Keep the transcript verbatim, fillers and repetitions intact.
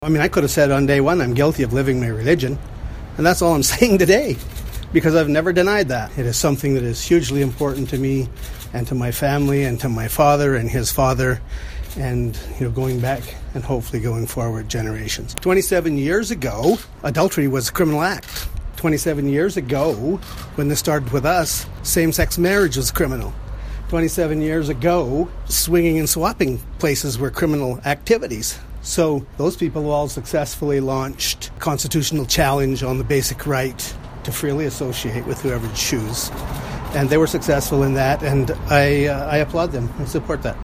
I mean, I could have said on day one, I'm guilty of living my religion, and that's all I'm saying today, because I've never denied that. It is something that is hugely important to me and to my family and to my father and his father, and, you know, going back and hopefully going forward generations. twenty-seven years ago, adultery was a criminal act. twenty-seven years ago, when this started with us, same-sex marriage was criminal. twenty-seven years ago, swinging and swapping places were criminal activities. So those people all successfully launched constitutional challenge on the basic right to freely associate with whoever you choose. And they were successful in that, and I, uh, I applaud them and support that.